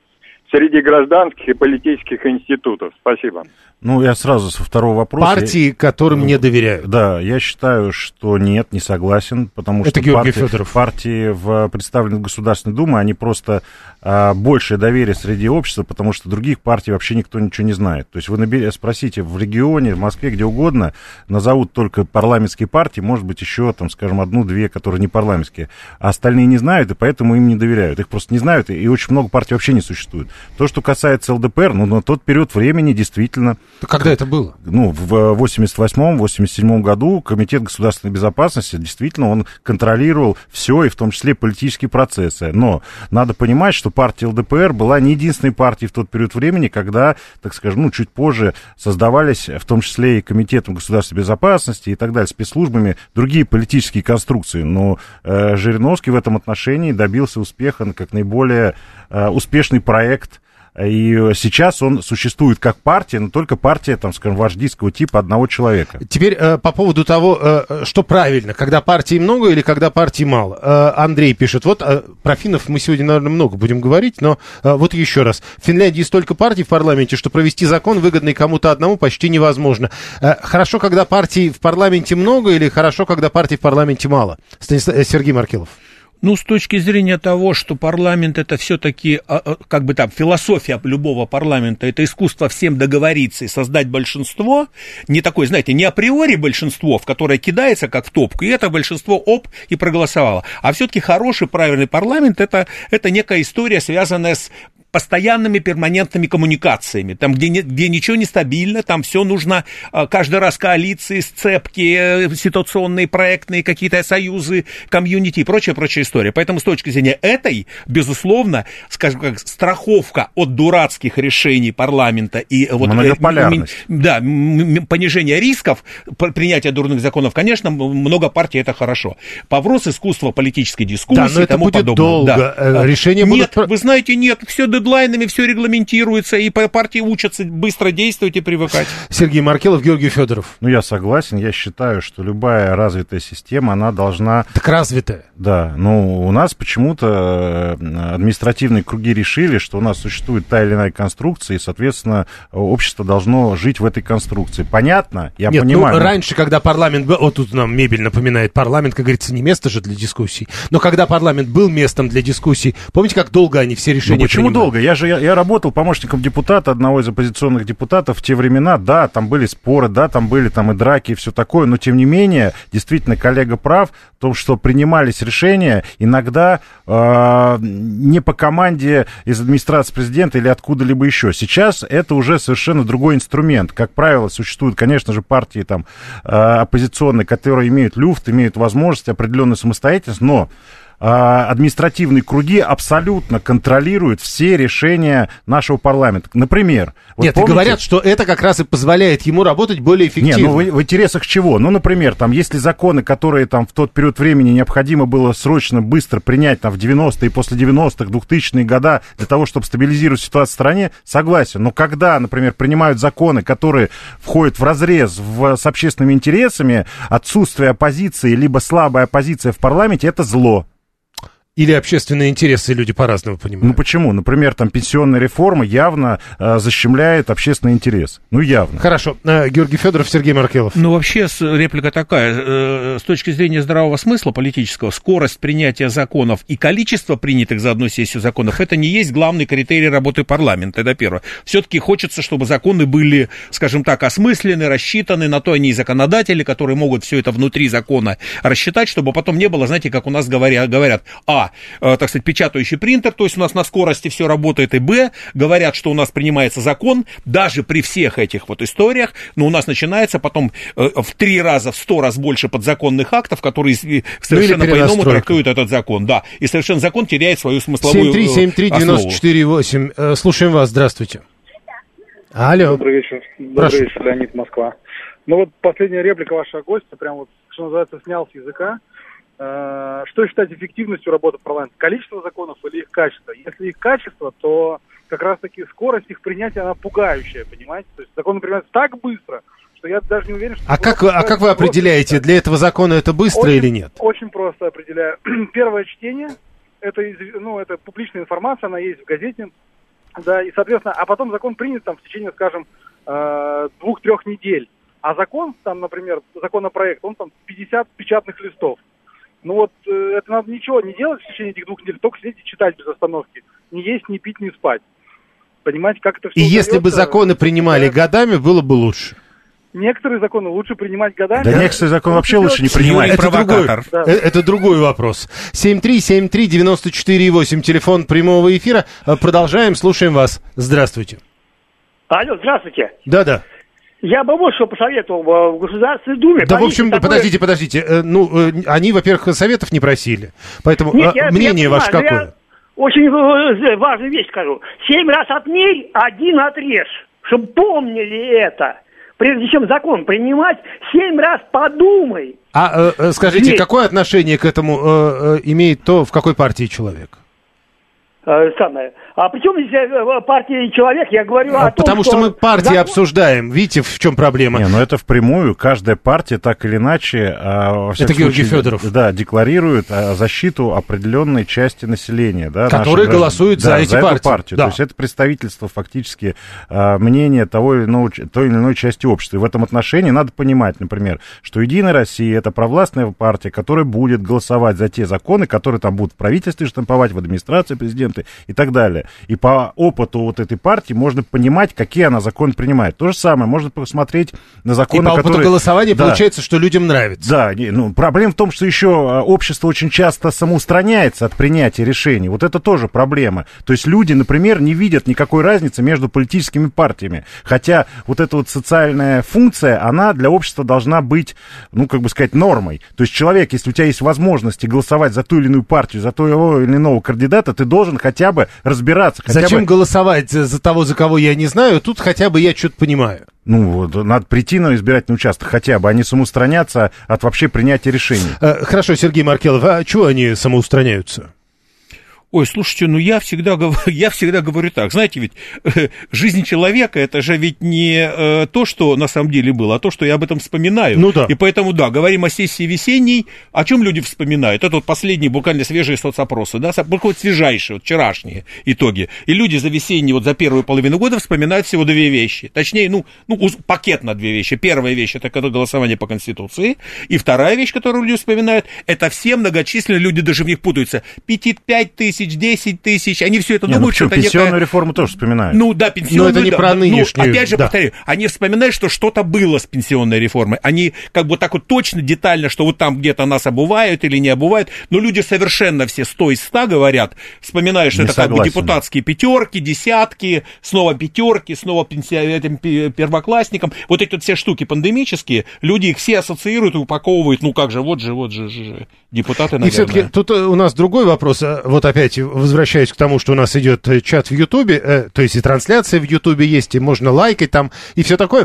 среди гражданских и политических институтов? Спасибо. Ну, я сразу со второго вопроса. Партии, которым не доверяют. Да, я считаю, что нет, не согласен, потому Это что Георгий партии, Федоров. партии, в, представленные в Государственной Думе, они просто а, большее доверие среди общества, потому что других партий вообще никто ничего не знает. То есть вы набер... спросите в регионе, в Москве, где угодно, назовут только парламентские партии, может быть, еще, там, скажем, одну-две, которые не парламентские, а остальные не знают, и поэтому им не доверяют. Их просто не знают, и очень много партий вообще не существует. То, что касается эл дэ пэ эр, ну, на тот период времени действительно... Когда это было? Ну, в восемьдесят восьмом — восемьдесят седьмом году Комитет государственной безопасности, действительно, он контролировал все, и в том числе политические процессы. Но надо понимать, что партия эл дэ пэ эр была не единственной партией в тот период времени, когда, так скажем, ну, чуть позже создавались, в том числе и Комитетом государственной безопасности и так далее, спецслужбами, другие политические конструкции. Но э, Жириновский в этом отношении добился успеха как наиболее э, успешный проект. И сейчас он существует как партия, но только партия, там, скажем, вождистского типа одного человека. Теперь э, по поводу того, э, что правильно, когда партий много или когда партий мало. Э, Андрей пишет, вот э, про финнов мы сегодня, наверное, много будем говорить, но э, вот еще раз. В Финляндии столько партий в парламенте, что провести закон, выгодный кому-то одному, почти невозможно. Э, хорошо, когда партий в парламенте много или хорошо, когда партий в парламенте мало? Станислав, э, Сергей Маркелов. Ну, с точки зрения того, что парламент это все-таки, как бы там, философия любого парламента, это искусство всем договориться и создать большинство, не такое, знаете, не априори большинство, в которое кидается как в топку, и это большинство оп, и проголосовало. А все-таки хороший, правильный парламент это, это некая история, связанная с постоянными перманентными коммуникациями, там, где, не, где ничего не стабильно, там все нужно, каждый раз коалиции, сцепки, ситуационные, проектные какие-то союзы, комьюнити и прочая, прочая история. Поэтому с точки зрения этой, безусловно, скажем как, страховка от дурацких решений парламента и вот, многополярность. Да, понижение рисков принятия дурных законов, конечно, много партий это хорошо. Вопрос искусства политической дискуссии, да, но это тому будет подобное. Долго. Да. Решения нет, будут... вы знаете, нет, все дедлайнами, все регламентируется, и партии учатся быстро действовать и привыкать. Сергей Маркелов, Георгий Федоров. Ну, я согласен, я считаю, что любая развитая система, она должна... Так развитая. Да, но у нас почему-то административные круги решили, что у нас существует та или иная конструкция, и, соответственно, общество должно жить в этой конструкции. Понятно? Я Нет, понимаю. Ну, раньше, когда парламент был... Вот тут нам мебель напоминает. Парламент, как говорится, не место же для дискуссий. Но когда парламент был местом для дискуссий, помните, как долго они все решения ну, почему принимали? долго? Я же я, я работал помощником депутата, одного из оппозиционных депутатов в те времена. Да, там были споры, да, там были там и драки, и все такое, но тем не менее, действительно, коллега прав в том, что принимались решения иногда э, не по команде из администрации президента или откуда-либо еще. Сейчас это уже совершенно другой инструмент. Как правило, существуют, конечно же, партии там э, оппозиционные, которые имеют люфт, имеют возможность, определенную самостоятельность, но административные круги абсолютно контролируют все решения нашего парламента. Например... Вот Нет, помните, говорят, что это как раз и позволяет ему работать более эффективно. Нет, ну в, в интересах чего? Ну, например, там, если законы, которые там в тот период времени необходимо было срочно, быстро принять там в девяностые, после девяностых, двухтысячные года для того, чтобы стабилизировать ситуацию в стране, согласен. Но когда, например, принимают законы, которые входят вразрез в, с общественными интересами, отсутствие оппозиции, либо слабая оппозиция в парламенте, это зло. Или общественные интересы люди по-разному понимают? Ну почему? Например, там пенсионная реформа явно э, защемляет общественный интерес. Ну явно. Хорошо. Э, Георгий Федоров, Сергей Маркелов. Ну вообще реплика такая. Э, с точки зрения здравого смысла политического, скорость принятия законов и количество принятых за одну сессию законов, это не есть главный критерий работы парламента, это первое. Все-таки хочется, чтобы законы были, скажем так, осмыслены, рассчитаны, на то они и законодатели, которые могут все это внутри закона рассчитать, чтобы потом не было, знаете, как у нас говорят, говорят а, так сказать, печатающий принтер, то есть у нас на скорости все работает, и б, говорят, что у нас принимается закон, даже при всех этих вот историях, но у нас начинается потом в три раза, в сто раз больше подзаконных актов, которые совершенно ну, по-иному трактуют этот закон, да, и совершенно закон теряет свою смысловую семь три семь три девяносто четыре восемь. Слушаем вас, здравствуйте. Алло. Добрый вечер. Добрый Прошу. вечер, Леонид, Москва. Ну вот последняя реплика вашего гостя, прям вот, что называется, снял с языка. Что считать эффективностью работы парламента? Количество законов или их качество? Если их качество, то как раз-таки скорость их принятия, она пугающая, понимаете? То есть законы принимаются так быстро, что я даже не уверен, что... А как, а как вы определяете, для этого закона это быстро очень, или нет? Очень просто определяю. Первое чтение, это, ну, это публичная информация, она есть в газете. Да, и, соответственно, а потом закон принят там в течение, скажем, двух-трех недель. А закон, там, например, законопроект, он там пятьдесят печатных листов. Ну вот, это надо ничего не делать в течение этих двух недель, только сидеть и читать без остановки. Не есть, не пить, не спать. Понимаете, как это все И если бы законы принимали да, годами, было бы лучше. Некоторые законы лучше принимать годами. Да, да некоторые законы вообще лучше не принимать. Это другой, да. это другой вопрос. семь три семь три девяносто четыре восемь, телефон прямого эфира. Продолжаем, слушаем вас. Здравствуйте. Алло, здравствуйте. Да-да. Я бы вот что посоветовал в Государственной Думе. Да, в общем, такое... подождите, подождите. Ну, они, во-первых, советов не просили. Поэтому Нет, я, мнение я ваше понимаю, какое? Я очень важную вещь скажу. Семь раз отмерь, один отрежь. Чтобы помнили это. Прежде чем закон принимать, семь раз подумай. А э, скажите, Здесь. какое отношение к этому э, э, имеет то, в какой партии человек? Э, самое. А причем здесь партия и человек, я говорю а о том, Потому что, что мы партии закон... обсуждаем. Видите, в чем проблема? Не, ну это впрямую. Каждая партия так или иначе, во всяком это Георгий случае, Федоров. Да, декларирует защиту определенной части населения. Да, которые голосуют да, за эти за партии. Эту партию. Да. То есть это представительство фактически мнения того или иного, той или иной части общества. И в этом отношении надо понимать, например, что Единая Россия — это провластная партия, которая будет голосовать за те законы, которые там будут в правительстве штамповать, в администрации президента и так далее. И по опыту вот этой партии можно понимать, какие она законы принимает. То же самое, можно посмотреть на законы, которые... И по опыту которые... голосования да. получается, что людям нравится. Да, ну, проблема в том, что еще общество очень часто самоустраняется от принятия решений. Вот это тоже проблема. То есть люди, например, не видят никакой разницы между политическими партиями. Хотя вот эта вот социальная функция, она для общества должна быть, ну, как бы сказать, нормой. То есть человек, если у тебя есть возможность голосовать за ту или иную партию, за того или иного кандидата, ты должен хотя бы разбираться. Хотя Зачем бы... голосовать за, за того, за кого я не знаю? Тут хотя бы я что-то понимаю. Ну, вот, надо прийти на избирательный участок хотя бы, а не самоустраняться от вообще принятия решений. Хорошо, Сергей Маркелов, а чего они самоустраняются? Ой, слушайте, ну я всегда, я всегда говорю так, знаете, ведь э, жизнь человека, это же ведь не э, то, что на самом деле было, а то, что я об этом вспоминаю. Ну да. И поэтому, да, говорим о сессии весенней, о чем люди вспоминают. Это вот последние буквально свежие соцопросы, да, буквально свежайшие, вот вчерашние итоги. И люди за весенние, вот за первую половину года вспоминают всего две вещи. Точнее, ну, ну пакет на две вещи. Первая вещь — это когда голосование по Конституции. И вторая вещь, которую люди вспоминают, это все многочисленные, люди даже в них путаются. пять тысяч, десять тысяч, они все это не, думают, ну, что это пенсионную некая... реформу тоже вспоминают. Ну да, пенсионную. Но это не да, про нынешнюю. Ну, опять же, да. повторяю, они вспоминают, что что-то было с пенсионной реформой. Они как бы так вот точно, детально, что вот там где-то нас обувают или не обувают, но люди совершенно все сто из ста говорят, вспоминают, что не это согласен. Как бы депутатские пятерки, десятки, снова пятерки, снова пенси... этим первоклассникам. Вот эти вот все штуки пандемические, люди их все ассоциируют и упаковывают, ну как же, вот же, вот же, же депутаты, наверное. И все-таки тут у нас другой вопрос, вот опять возвращаясь к тому, что у нас идет чат в Ютубе, э, то есть и трансляция в Ютубе есть, и можно лайкать там, и все такое.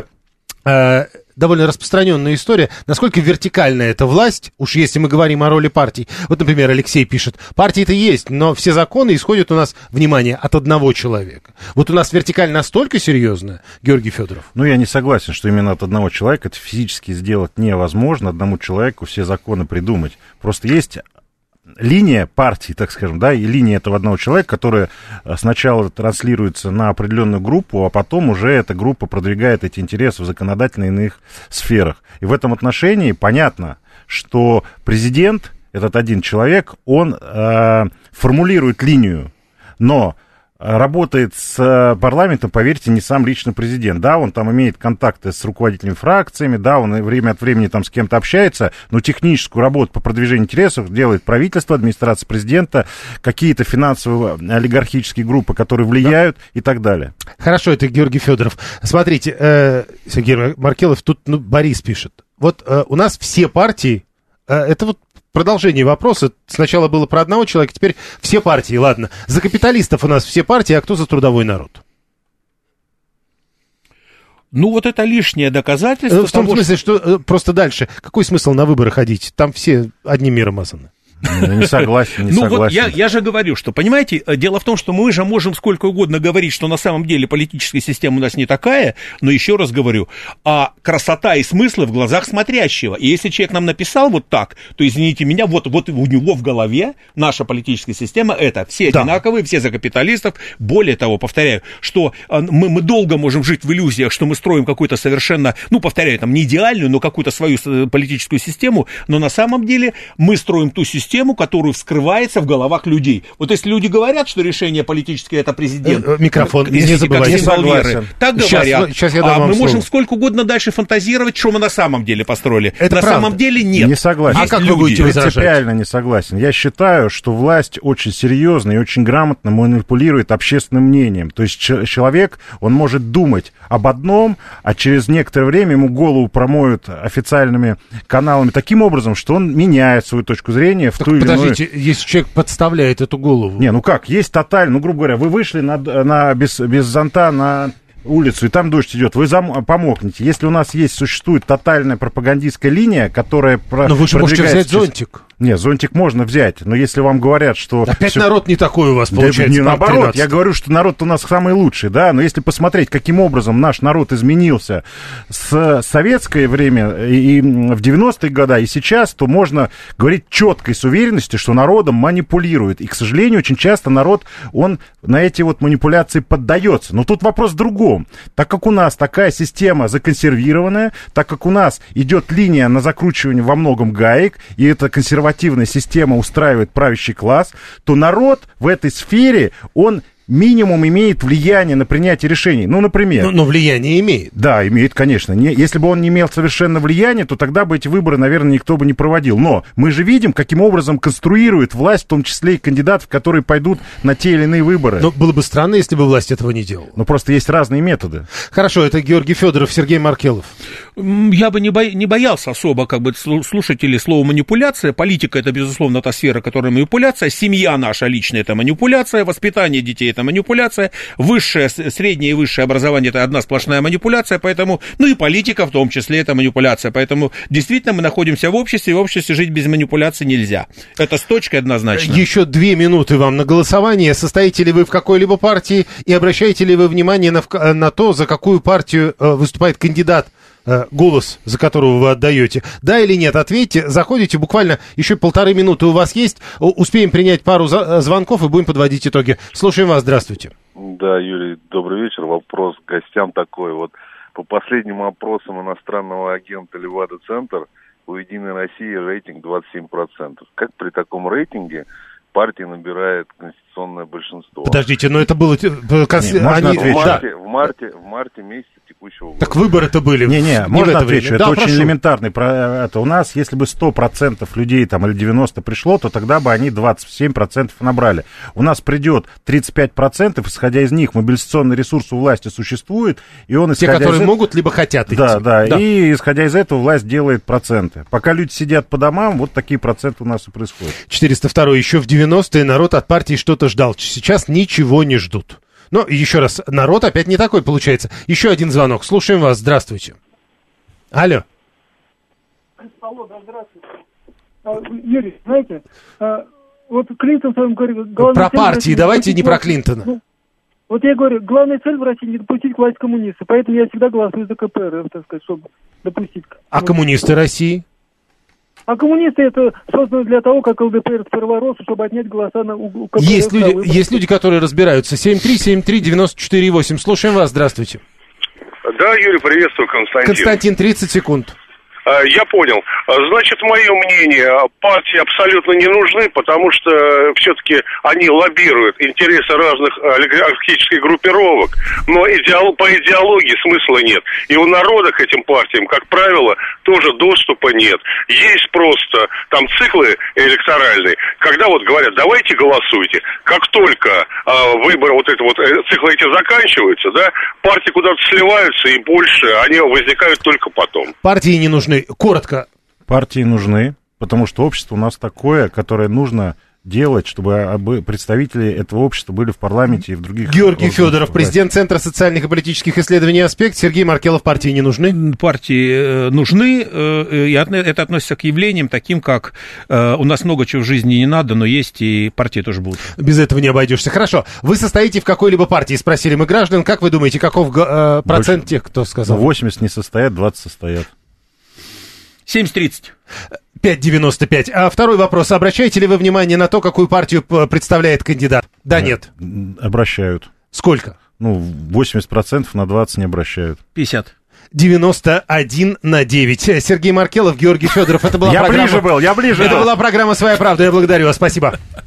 Э, довольно распространенная история. Насколько вертикальная эта власть, уж если мы говорим о роли партий. Вот, например, Алексей пишет, партии-то есть, но все законы исходят у нас, внимание, от одного человека. Вот у нас вертикаль настолько серьезная, Георгий Федоров. Ну, я не согласен, что именно от одного человека это физически сделать невозможно, одному человеку все законы придумать. Просто есть... линия партии, так скажем, да, и линия этого одного человека, которая сначала транслируется на определенную группу, а потом уже эта группа продвигает эти интересы в законодательных и иных сферах. И в этом отношении понятно, что президент, этот один человек, он э, формулирует линию, но работает с парламентом, поверьте, не сам лично президент. Да, он там имеет контакты с руководителями фракциями, да, он время от времени там с кем-то общается, но техническую работу по продвижению интересов делает правительство, администрация президента, какие-то финансовые олигархические группы, которые влияют, да, и так далее. Хорошо, это Георгий Федоров. Смотрите, э, Сергей Маркелов, тут ну, Борис пишет. Вот э, у нас все партии, э, это вот продолжение вопроса. Сначала было про одного человека, теперь все партии, ладно. За капиталистов у нас все партии, а кто за трудовой народ? Ну, вот это лишнее доказательство. В том того, смысле, что... что просто дальше. Какой смысл на выборы ходить? Там все одним миром мазаны. Не согласен, не ну согласен. Вот я, я же говорю, что, понимаете, дело в том, что мы же можем сколько угодно говорить, что на самом деле политическая система у нас не такая, но еще раз говорю, а красота и смыслы в глазах смотрящего. И если человек нам написал вот так, то, извините меня, вот, вот у него в голове наша политическая система это все да. одинаковые, все за капиталистов. Более того, повторяю, что мы, мы долго можем жить в иллюзиях, что мы строим какую-то совершенно, ну, повторяю, там, не идеальную, но какую-то свою политическую систему, но на самом деле мы строим ту систему, которую вскрывается в головах людей. Вот если люди говорят, что решение политическое это президент... Микрофон, извините, не забывайте. как символверы, так говорят. Сейчас, сейчас я а дам мы слово. можем сколько угодно дальше фантазировать, что мы на самом деле построили. Это на правда. самом деле нет. Не согласен. А как вы будете возражать? Принципиально не согласен. Я считаю, что власть очень серьезно и очень грамотно манипулирует общественным мнением. То есть человек, он может думать об одном, а через некоторое время ему голову промоют официальными каналами таким образом, что он меняет свою точку зрения в так ту или иную... Подождите, если человек подставляет эту голову... Не, ну как, есть тотально, ну, грубо говоря, вы вышли на, на, без, без зонта на улицу, и там дождь идет, вы зам, помогнете. Если у нас есть, существует тотальная пропагандистская линия, которая... Но вы же можете взять через... зонтик. Не, зонтик можно взять, но если вам говорят, что... Опять все... народ не такой у вас получается. Да, не наоборот, я говорю, что народ у нас самый лучший, да, но если посмотреть, каким образом наш народ изменился с советское время и в девяностые годы и сейчас, то можно говорить четко и с уверенностью, что народом манипулирует. И, к сожалению, очень часто народ, он на эти вот манипуляции поддается. Но тут вопрос в другом. Так как у нас такая система законсервированная, так как у нас идет линия на закручивание во многом гаек, и это консервативная система устраивает правящий класс, то народ в этой сфере, он минимум имеет влияние на принятие решений. Ну, например... Но, но влияние имеет. Да, имеет, конечно. Не, если бы он не имел совершенно влияния, то тогда бы эти выборы, наверное, никто бы не проводил. Но мы же видим, каким образом конструирует власть, в том числе и кандидатов, которые пойдут на те или иные выборы. Но было бы странно, если бы власть этого не делала. Ну, просто есть разные методы. Хорошо, это Георгий Федоров, Сергей Маркелов. Я бы не, бо... не боялся особо, как бы, слушателей слова манипуляция. Политика — это, безусловно, та сфера, которая манипуляция. Семья наша личная — это манипуляция. Воспитание детей — это манипуляция, высшее, среднее и высшее образование — это одна сплошная манипуляция, поэтому, ну и политика в том числе — это манипуляция, поэтому действительно мы находимся в обществе, и в обществе жить без манипуляций нельзя. Это с точкой однозначно. Еще две минуты вам на голосование. Состоите ли вы в какой-либо партии и обращаете ли вы внимание на, на то, за какую партию выступает кандидат, голос, за которого вы отдаете? Да или нет? Ответьте. Заходите, буквально еще полторы минуты у вас есть. Успеем принять пару звонков и будем подводить итоги. Слушаем вас. Здравствуйте. Да, Юрий, добрый вечер. Вопрос к гостям такой. Вот по последним опросам иностранного агента Левада-Центр у «Единой России» рейтинг двадцать семь процентов. Как при таком рейтинге партия набирает конституционное большинство? Подождите, но это было... Не, можно Они... в, марте, да. в, марте, в марте месяце текущего года. Так выборы-то были. Не-не, не можно это отвечу. время. Это да, очень прошу. элементарный. Про это. У нас, если бы сто процентов людей там, или девяносто процентов пришло, то тогда бы они двадцать семь процентов набрали. У нас придет тридцать пять процентов, исходя из них, мобилизационный ресурс у власти существует, и он, Те, исходя которые из... могут, либо хотят идти. Да, да, да, и исходя из этого власть делает проценты. Пока люди сидят по домам, вот такие проценты у нас и происходят. четыреста второй. Еще в девяностые народ от партии что-то ждал. Сейчас ничего не ждут. Но еще раз, народ опять не такой получается. Еще один звонок. Слушаем вас. Здравствуйте. Алло. Алло, да, здравствуйте. А, Юрий, знаете, а, вот Клинтон в своем говорит... Про партии, давайте не про Клинтона. Ну, вот я говорю, главная цель в России не допустить к власти коммунистов, поэтому я всегда голосую за ка пэ эр, так сказать, чтобы допустить. А коммунисты России? А коммунисты это создано для того, как эл дэ пэ эр сперва рос, чтобы отнять голоса на, у, у ка пэ эр. Есть люди, есть люди, которые разбираются. семь три семь три девяносто четыре восемь. Слушаем вас. Здравствуйте. Да, Юрий, приветствую, Константин. Константин, тридцать секунд. Я понял. Значит, мое мнение, партии абсолютно не нужны, потому что все-таки они лоббируют интересы разных олигархических группировок, но идеол, по идеологии смысла нет. И у народа к этим партиям, как правило, тоже доступа нет. Есть просто там циклы электоральные, когда вот говорят, давайте голосуйте. Как только э, выборы, вот это вот, э, циклы эти заканчиваются, да, партии куда-то сливаются, и больше они возникают только потом. Партии не нужны. Коротко. Партии нужны, потому что общество у нас такое, которое нужно делать, чтобы представители этого общества были в парламенте и в других... Георгий Федоров, президент Центра социальных и политических исследований «Аспект». Сергей Маркелов, партии не нужны? Партии нужны, и это относится к явлениям таким, как у нас много чего в жизни не надо, но есть и партии тоже будут. Без этого не обойдешься. Хорошо. Вы состоите в какой-либо партии? Спросили мы граждан. Как вы думаете, каков э, процент Больше, тех, кто сказал? восемьдесят не состоят, двадцать состоят. семьдесят тридцать. пять девяносто пять. А второй вопрос. Обращаете ли вы внимание на то, какую партию представляет кандидат? Да, нет. Обращают. Сколько? Ну, восемьдесят процентов на двадцать не обращают. пятьдесят. девяносто один на девять. Сергей Маркелов, Георгий Федоров. Это была я программа... ближе был, я ближе. Это была программа «Своя правда». Я благодарю вас. Спасибо.